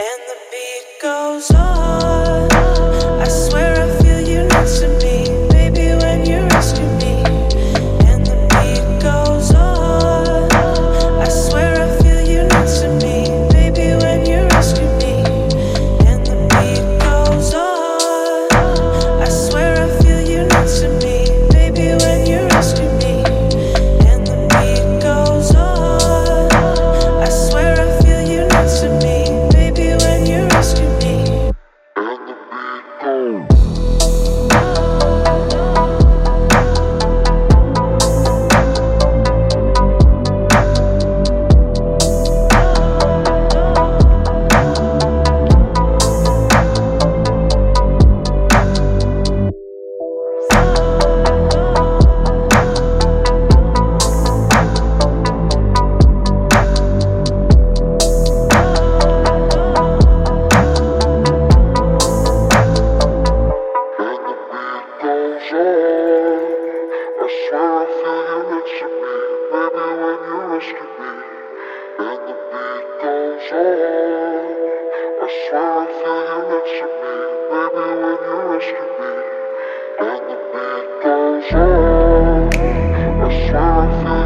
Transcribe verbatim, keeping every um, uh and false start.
And the beat goes on. I swear I feel you next to me, baby, when you rescue me. And the beat goes on. I swear I feel you next to me, baby, when you rescue me. And the beat goes on. I swear I feel you next to me, baby, when you rescue me. And the beat goes on. I swear I feel you next to me, baby, when you rescue me. And the beat goes. I swear I feel you next to me, baby, when you rescue me. And the beat goes on. I swear I feel you next to me, baby, when you rescue me. And the beat goes on. I swear I feel